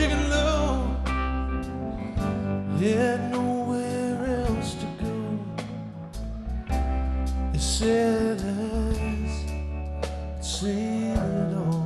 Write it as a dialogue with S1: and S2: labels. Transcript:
S1: chicken low. Had nowhere else to go. They said I'd seen it all.